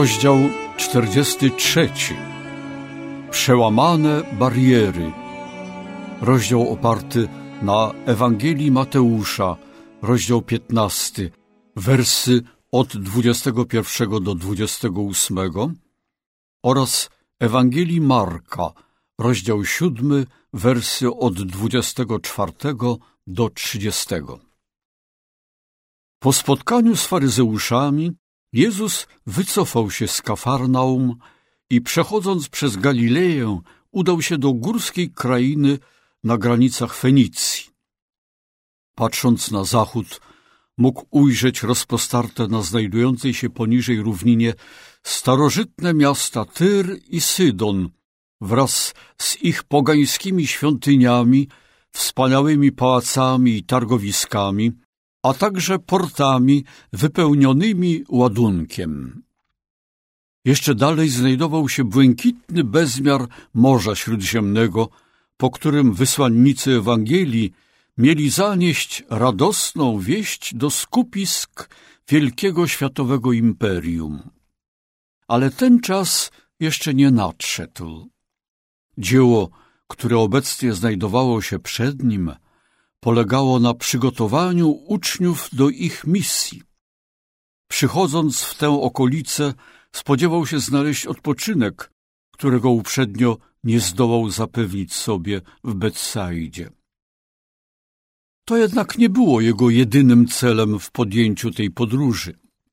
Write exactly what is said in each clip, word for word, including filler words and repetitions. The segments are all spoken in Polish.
Rozdział czterdziesty trzeci. Przełamane bariery. Rozdział oparty na Ewangelii Mateusza, rozdział piętnasty, wersy od dwudziestego pierwszego do dwudziestego ósmego oraz Ewangelii Marka, rozdział siódmy, wersy od dwudziestego czwartego do trzydziestego. Po spotkaniu z faryzeuszami Jezus wycofał się z Kafarnaum i przechodząc przez Galileję udał się do górskiej krainy na granicach Fenicji. Patrząc na zachód, mógł ujrzeć rozpostarte na znajdującej się poniżej równinie starożytne miasta Tyr i Sydon wraz z ich pogańskimi świątyniami, wspaniałymi pałacami i targowiskami, a także portami wypełnionymi ładunkiem. Jeszcze dalej znajdował się błękitny bezmiar Morza Śródziemnego, po którym wysłannicy Ewangelii mieli zanieść radosną wieść do skupisk wielkiego światowego imperium. Ale ten czas jeszcze nie nadszedł. Dzieło, które obecnie znajdowało się przed nim, polegało na przygotowaniu uczniów do ich misji. Przychodząc w tę okolicę, spodziewał się znaleźć odpoczynek, którego uprzednio nie zdołał zapewnić sobie w Betsaidzie. To jednak nie było jego jedynym celem w podjęciu tej podróży.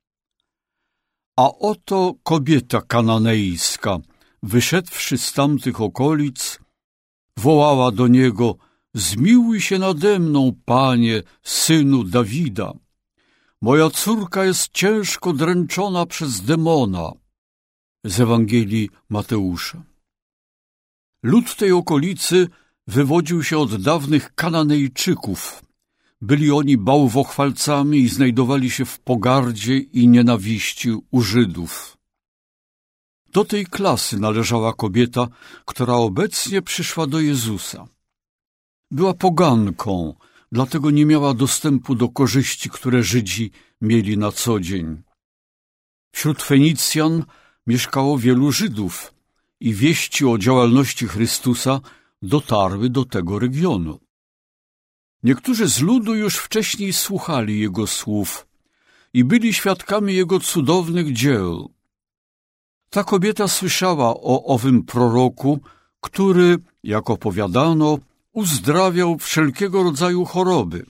A oto kobieta kananejska, wyszedłszy z tamtych okolic, wołała do niego: „Zmiłuj się nade mną, Panie, synu Dawida. Moja córka jest ciężko dręczona przez demona”. Z Ewangelii Mateusza. Lud tej okolicy wywodził się od dawnych Kananejczyków. Byli oni bałwochwalcami i znajdowali się w pogardzie i nienawiści u Żydów. Do tej klasy należała kobieta, która obecnie przyszła do Jezusa. Była poganką, dlatego nie miała dostępu do korzyści, które Żydzi mieli na co dzień. Wśród Fenicjan mieszkało wielu Żydów i wieści o działalności Chrystusa dotarły do tego regionu. Niektórzy z ludu już wcześniej słuchali Jego słów i byli świadkami Jego cudownych dzieł. Ta kobieta słyszała o owym proroku, który, jak opowiadano, uzdrawiał wszelkiego rodzaju choroby.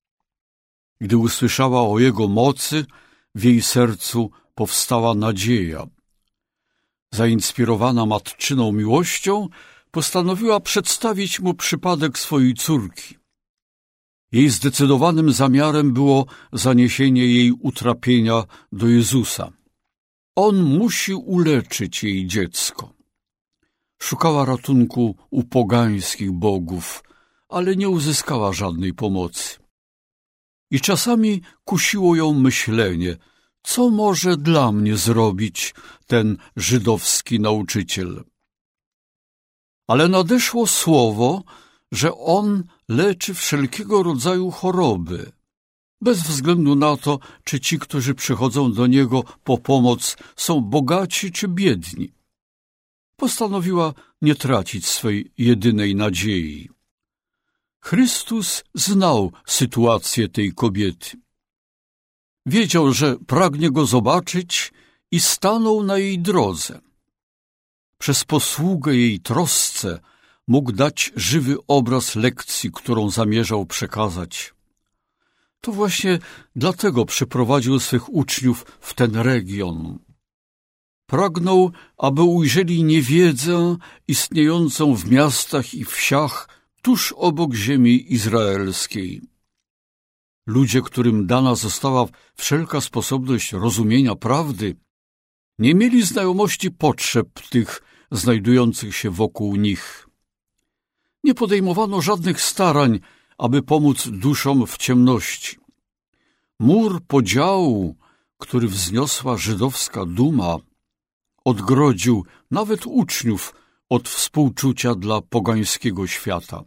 Gdy usłyszała o Jego mocy, w jej sercu powstała nadzieja. Zainspirowana matczyną miłością, postanowiła przedstawić mu przypadek swojej córki. Jej zdecydowanym zamiarem było zaniesienie jej utrapienia do Jezusa. On musi uleczyć jej dziecko. Szukała ratunku u pogańskich bogów, ale nie uzyskała żadnej pomocy. I czasami kusiło ją myślenie, co może dla mnie zrobić ten żydowski nauczyciel. Ale nadeszło słowo, że on leczy wszelkiego rodzaju choroby, bez względu na to, czy ci, którzy przychodzą do niego po pomoc, są bogaci czy biedni. Postanowiła nie tracić swej jedynej nadziei. Chrystus znał sytuację tej kobiety. Wiedział, że pragnie go zobaczyć i stanął na jej drodze. Przez posługę jej trosce mógł dać żywy obraz lekcji, którą zamierzał przekazać. To właśnie dlatego przyprowadził swych uczniów w ten region. Pragnął, aby ujrzeli niewiedzę istniejącą w miastach i wsiach tuż obok ziemi izraelskiej. Ludzie, którym dana została wszelka sposobność rozumienia prawdy, nie mieli znajomości potrzeb tych znajdujących się wokół nich. Nie podejmowano żadnych starań, aby pomóc duszom w ciemności. Mur podziału, który wzniosła żydowska duma, odgrodził nawet uczniów od współczucia dla pogańskiego świata.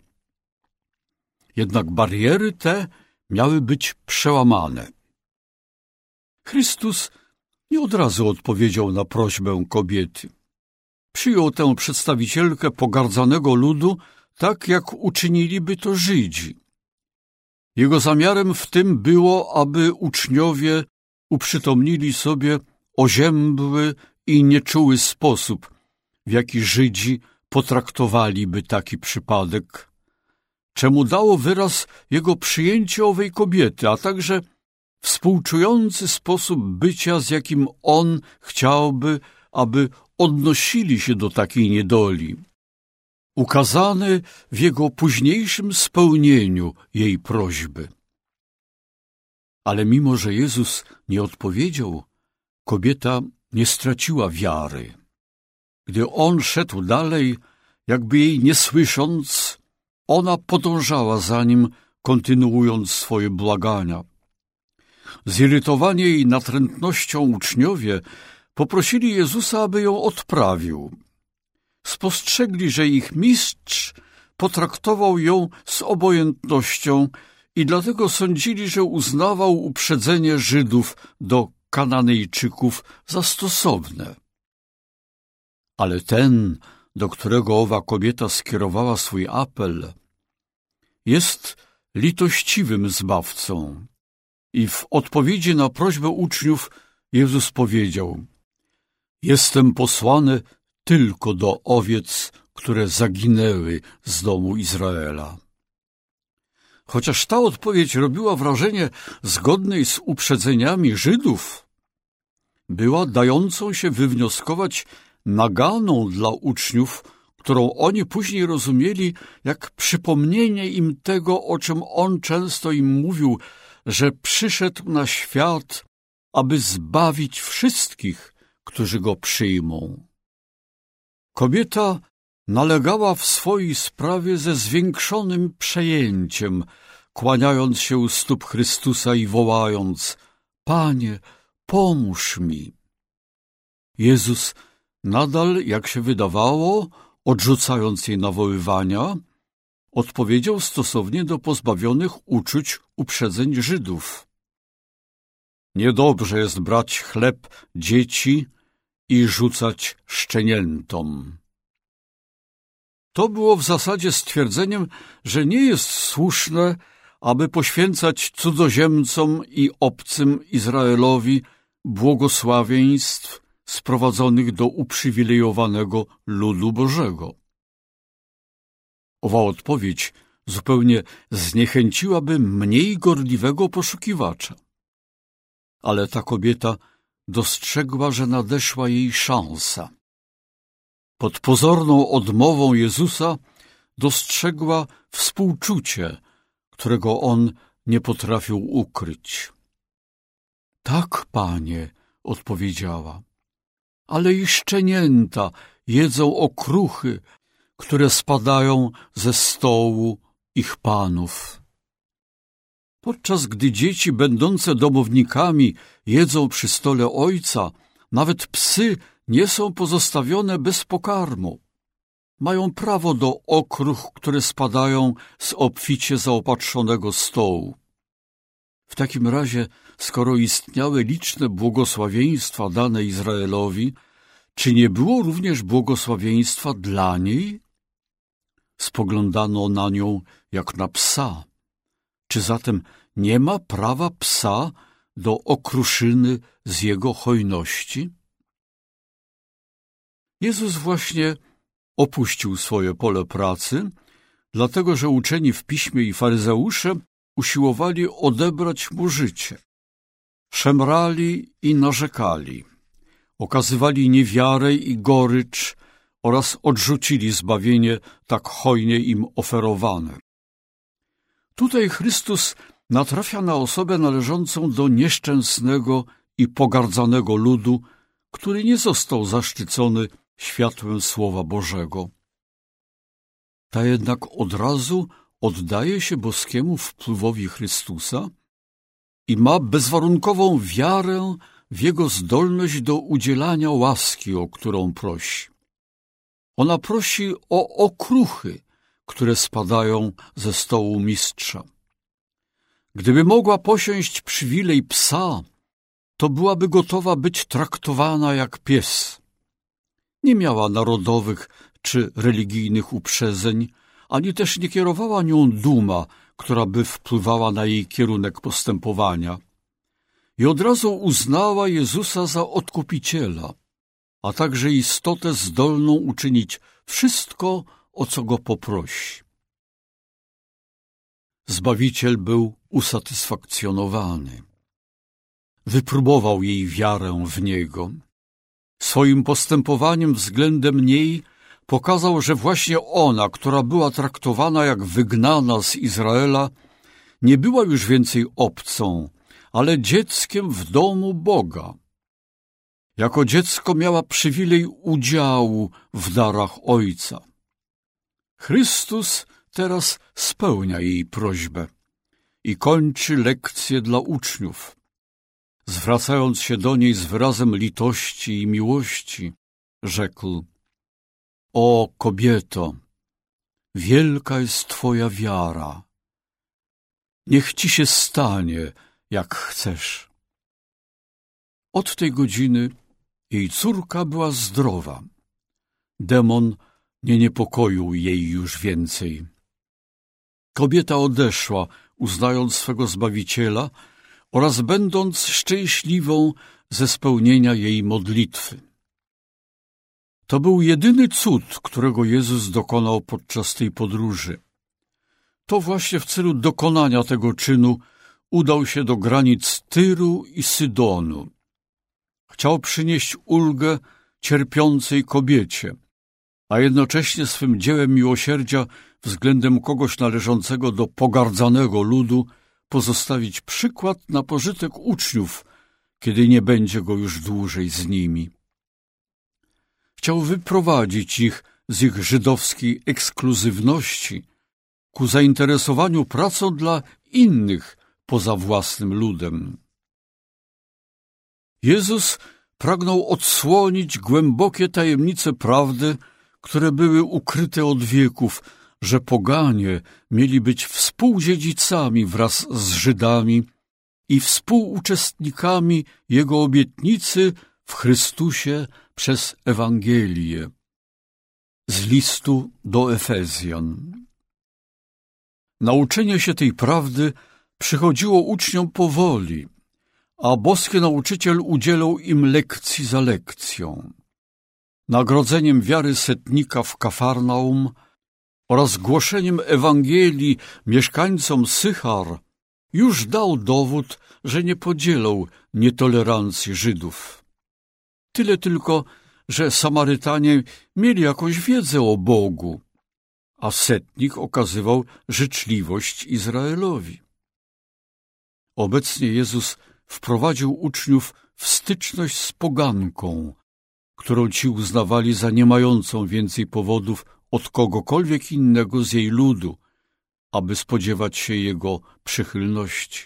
Jednak bariery te miały być przełamane. Chrystus nie od razu odpowiedział na prośbę kobiety. Przyjął tę przedstawicielkę pogardzanego ludu tak, jak uczyniliby to Żydzi. Jego zamiarem w tym było, aby uczniowie uprzytomnili sobie oziębły i nieczuły sposób, w jaki Żydzi potraktowaliby taki przypadek, czemu dało wyraz jego przyjęcie owej kobiety, a także współczujący sposób bycia, z jakim on chciałby, aby odnosili się do takiej niedoli, ukazany w jego późniejszym spełnieniu jej prośby. Ale mimo, że Jezus nie odpowiedział, kobieta nie straciła wiary. Gdy on szedł dalej, jakby jej nie słysząc, ona podążała za nim, kontynuując swoje błagania. Zirytowani jej natrętnością uczniowie poprosili Jezusa, aby ją odprawił. Spostrzegli, że ich mistrz potraktował ją z obojętnością i dlatego sądzili, że uznawał uprzedzenie Żydów do Kananejczyków za stosowne. Ale ten, do którego owa kobieta skierowała swój apel, jest litościwym zbawcą. I w odpowiedzi na prośbę uczniów Jezus powiedział: Jestem posłany tylko do owiec, które zaginęły z domu Izraela. Chociaż ta odpowiedź robiła wrażenie zgodnej z uprzedzeniami Żydów, była dającą się wywnioskować naganą dla uczniów, którą oni później rozumieli jak przypomnienie im tego, o czym on często im mówił, że przyszedł na świat, aby zbawić wszystkich, którzy go przyjmą. Kobieta nalegała w swojej sprawie ze zwiększonym przejęciem, kłaniając się u stóp Chrystusa i wołając: Panie, pomóż mi. Jezus nadal, jak się wydawało, odrzucając jej nawoływania, odpowiedział stosownie do pozbawionych uczuć uprzedzeń Żydów. Niedobrze jest brać chleb dzieci i rzucać szczeniętom. To było w zasadzie stwierdzeniem, że nie jest słuszne, aby poświęcać cudzoziemcom i obcym Izraelowi błogosławieństw sprowadzonych do uprzywilejowanego ludu Bożego. Owa odpowiedź zupełnie zniechęciłaby mniej gorliwego poszukiwacza. Ale ta kobieta dostrzegła, że nadeszła jej szansa. Pod pozorną odmową Jezusa dostrzegła współczucie, którego on nie potrafił ukryć. Tak, Panie, odpowiedziała, ale i szczenięta jedzą okruchy, które spadają ze stołu ich panów. Podczas gdy dzieci będące domownikami jedzą przy stole ojca, nawet psy nie są pozostawione bez pokarmu. Mają prawo do okruch, które spadają z obficie zaopatrzonego stołu. W takim razie, skoro istniały liczne błogosławieństwa dane Izraelowi, czy nie było również błogosławieństwa dla niej? Spoglądano na nią jak na psa. Czy zatem nie ma prawa psa do okruszyny z jego hojności? Jezus właśnie opuścił swoje pole pracy, dlatego że uczeni w piśmie i faryzeusze usiłowali odebrać mu życie. Szemrali i narzekali, okazywali niewiarę i gorycz oraz odrzucili zbawienie tak hojnie im oferowane. Tutaj Chrystus natrafia na osobę należącą do nieszczęsnego i pogardzanego ludu, który nie został zaszczycony światłem Słowa Bożego. Ta jednak od razu oddaje się boskiemu wpływowi Chrystusa i ma bezwarunkową wiarę w Jego zdolność do udzielania łaski, o którą prosi. Ona prosi o okruchy, które spadają ze stołu mistrza. Gdyby mogła posiąść przywilej psa, to byłaby gotowa być traktowana jak pies. Nie miała narodowych czy religijnych uprzedzeń, ani też nie kierowała nią duma, która by wpływała na jej kierunek postępowania. I od razu uznała Jezusa za Odkupiciela, a także istotę zdolną uczynić wszystko, o co go poprosi. Zbawiciel był usatysfakcjonowany. Wypróbował jej wiarę w Niego. Swoim postępowaniem względem niej pokazał, że właśnie ona, która była traktowana jak wygnana z Izraela, nie była już więcej obcą, ale dzieckiem w domu Boga. Jako dziecko miała przywilej udziału w darach Ojca. Chrystus teraz spełnia jej prośbę i kończy lekcję dla uczniów. Zwracając się do niej z wyrazem litości i miłości, rzekł: O kobieto, wielka jest Twoja wiara. Niech Ci się stanie, jak chcesz. Od tej godziny jej córka była zdrowa. Demon nie niepokoił jej już więcej. Kobieta odeszła, uznając swego Zbawiciela oraz będąc szczęśliwą ze spełnienia jej modlitwy. To był jedyny cud, którego Jezus dokonał podczas tej podróży. To właśnie w celu dokonania tego czynu udał się do granic Tyru i Sydonu. Chciał przynieść ulgę cierpiącej kobiecie, a jednocześnie swym dziełem miłosierdzia względem kogoś należącego do pogardzanego ludu pozostawić przykład na pożytek uczniów, kiedy nie będzie go już dłużej z nimi. Chciał wyprowadzić ich z ich żydowskiej ekskluzywności ku zainteresowaniu pracą dla innych poza własnym ludem. Jezus pragnął odsłonić głębokie tajemnice prawdy, które były ukryte od wieków, że poganie mieli być współdziedzicami wraz z Żydami i współuczestnikami Jego obietnicy w Chrystusie przez Ewangelię. Z listu do Efezjan. Nauczenie się tej prawdy przychodziło uczniom powoli, a boski nauczyciel udzielał im lekcji za lekcją. Nagrodzeniem wiary setnika w Kafarnaum oraz głoszeniem Ewangelii mieszkańcom Sychar już dał dowód, że nie podzielał nietolerancji Żydów. Tyle tylko, że Samarytanie mieli jakąś wiedzę o Bogu, a setnik okazywał życzliwość Izraelowi. Obecnie Jezus wprowadził uczniów w styczność z poganką, którą ci uznawali za nie mającą więcej powodów od kogokolwiek innego z jej ludu, aby spodziewać się jego przychylności.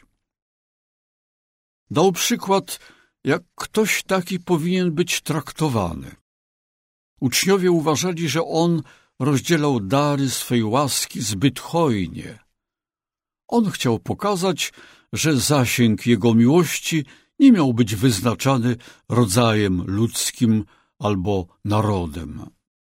Dał przykład, jak ktoś taki powinien być traktowany. Uczniowie uważali, że on rozdzielał dary swej łaski zbyt hojnie. On chciał pokazać, że zasięg jego miłości nie miał być wyznaczany rodzajem ludzkim albo narodem.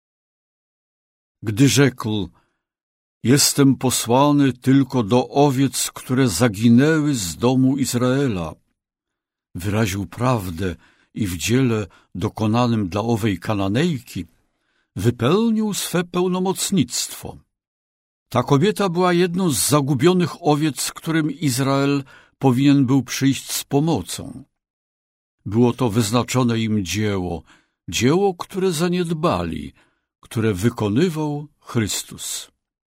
Gdy rzekł: Jestem posłany tylko do owiec, które zaginęły z domu Izraela, wyraził prawdę i w dziele dokonanym dla owej Kananejki wypełnił swe pełnomocnictwo. Ta kobieta była jedną z zagubionych owiec, którym Izrael powinien był przyjść z pomocą. Było to wyznaczone im dzieło, dzieło, które zaniedbali, które wykonywał Chrystus.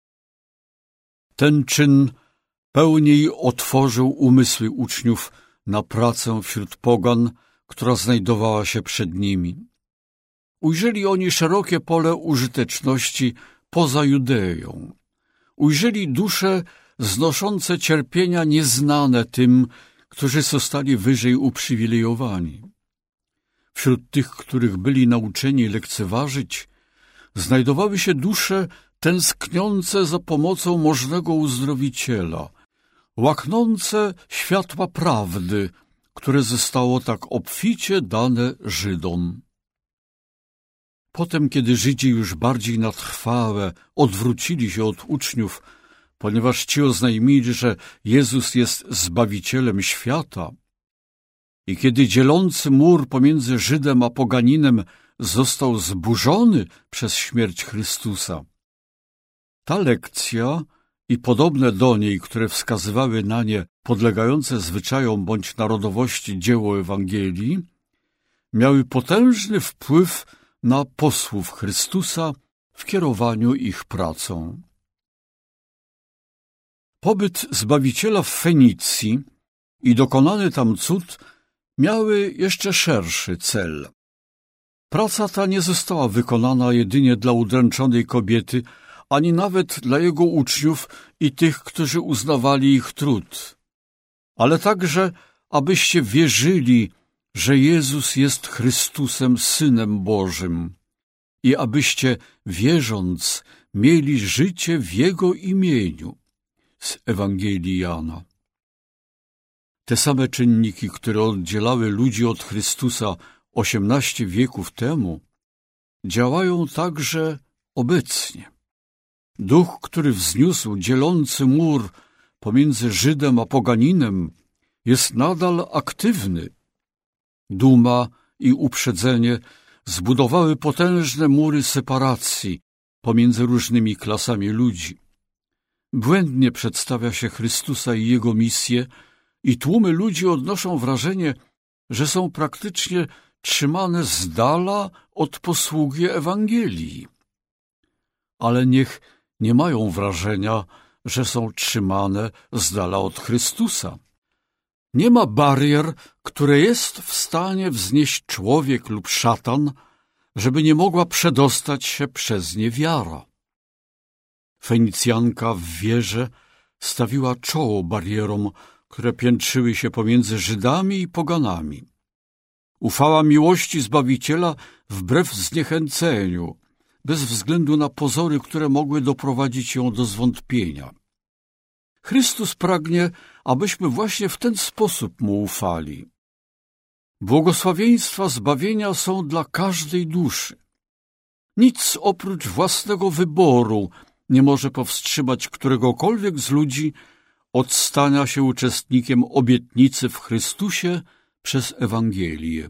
Ten czyn pełniej otworzył umysły uczniów na pracę wśród pogan, która znajdowała się przed nimi. Ujrzeli oni szerokie pole użyteczności poza Judeją. Ujrzeli dusze znoszące cierpienia nieznane tym, którzy zostali wyżej uprzywilejowani. Wśród tych, których byli nauczeni lekceważyć, znajdowały się dusze tęskniące za pomocą możnego uzdrowiciela, łaknące światła prawdy, które zostało tak obficie dane Żydom. Potem, kiedy Żydzi już bardziej na trwałe odwrócili się od uczniów, ponieważ ci oznajmili, że Jezus jest Zbawicielem świata, i kiedy dzielący mur pomiędzy Żydem a poganinem został zburzony przez śmierć Chrystusa, ta lekcja i podobne do niej, które wskazywały na nie podlegające zwyczajom bądź narodowości dzieło Ewangelii, miały potężny wpływ na posłów Chrystusa w kierowaniu ich pracą. Pobyt Zbawiciela w Fenicji i dokonany tam cud miały jeszcze szerszy cel. Praca ta nie została wykonana jedynie dla udręczonej kobiety, ani nawet dla jego uczniów i tych, którzy uznawali ich trud, ale także, abyście wierzyli, że Jezus jest Chrystusem, Synem Bożym, i abyście, wierząc, mieli życie w Jego imieniu. Z Ewangelii Jana. Te same czynniki, które oddzielały ludzi od Chrystusa osiemnaście wieków temu, działają także obecnie. Duch, który wzniósł dzielący mur pomiędzy Żydem a poganinem, jest nadal aktywny. Duma i uprzedzenie zbudowały potężne mury separacji pomiędzy różnymi klasami ludzi. Błędnie przedstawia się Chrystusa i Jego misję i tłumy ludzi odnoszą wrażenie, że są praktycznie trzymane z dala od posługi Ewangelii. Ale niech nie mają wrażenia, że są trzymane z dala od Chrystusa. Nie ma barier, które jest w stanie wznieść człowiek lub szatan, żeby nie mogła przedostać się przez nie wiara. Fenicjanka w wierze stawiła czoło barierom, które piętrzyły się pomiędzy Żydami i poganami. Ufała miłości Zbawiciela wbrew zniechęceniu, bez względu na pozory, które mogły doprowadzić ją do zwątpienia. Chrystus pragnie, abyśmy właśnie w ten sposób Mu ufali. Błogosławieństwa zbawienia są dla każdej duszy. Nic oprócz własnego wyboru nie może powstrzymać któregokolwiek z ludzi od stania się uczestnikiem obietnicy w Chrystusie przez Ewangelię.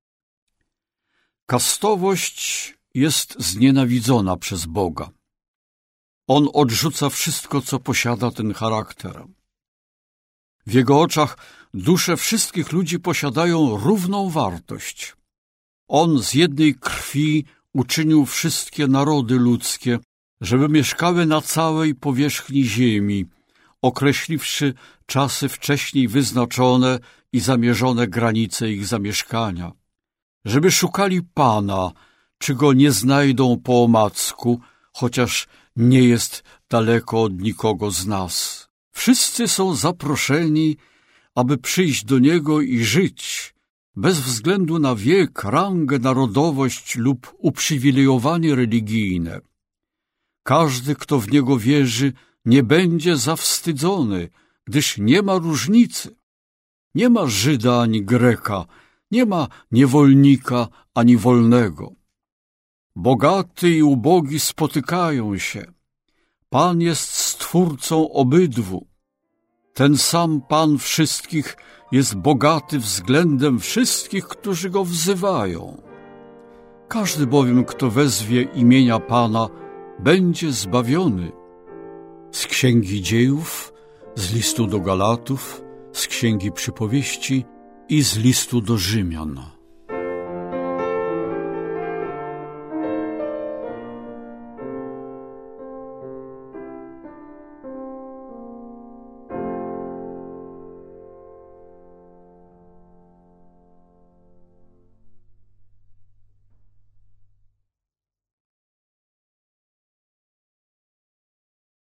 Kastowość jest znienawidzona przez Boga. On odrzuca wszystko, co posiada ten charakter. W Jego oczach dusze wszystkich ludzi posiadają równą wartość. On z jednej krwi uczynił wszystkie narody ludzkie, żeby mieszkały na całej powierzchni ziemi, określiwszy czasy wcześniej wyznaczone i zamierzone granice ich zamieszkania, żeby szukali Pana, czy Go nie znajdą po omacku, chociaż nie jest daleko od nikogo z nas. Wszyscy są zaproszeni, aby przyjść do Niego i żyć, bez względu na wiek, rangę, narodowość lub uprzywilejowanie religijne. Każdy, kto w Niego wierzy, nie będzie zawstydzony, gdyż nie ma różnicy. Nie ma Żyda ani Greka, nie ma niewolnika ani wolnego. Bogaty i ubogi spotykają się. Pan jest Stwórcą obydwu. Ten sam Pan wszystkich jest bogaty względem wszystkich, którzy Go wzywają. Każdy bowiem, kto wezwie imienia Pana, będzie zbawiony. Z Księgi Dziejów, z listu do Galatów, z Księgi Przypowieści i z listu do Rzymian.